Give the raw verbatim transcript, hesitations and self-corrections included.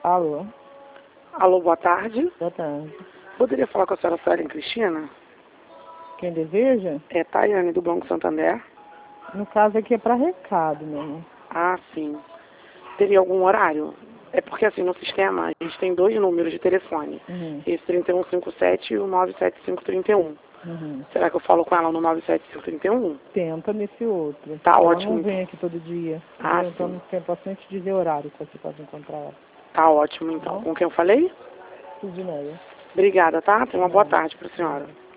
Alô, Alô, boa tarde. boa tarde. Poderia falar com a senhora Suelen Cristina? Quem deseja? É Tayane, do Banco Santander. No caso aqui é para recado, meu irmão. Ah, sim. Teria algum horário? É porque assim, no sistema, a gente tem dois números de telefone. Uhum. Esse trinta e um cinquenta e sete e o nove sete cinco três um. Uhum. Será que eu falo com ela no nove sete cinco três um? Tenta nesse outro. Tá Ela ótimo, não vem então. aqui todo dia. Ah, Entendeu? Então sim. não tem bastante dizer horário que você pode encontrar ela. Tá ótimo, então. Bom? Com quem eu falei? Tudo de meia. Obrigada, tá? Tenha uma boa Nada. tarde para a senhora.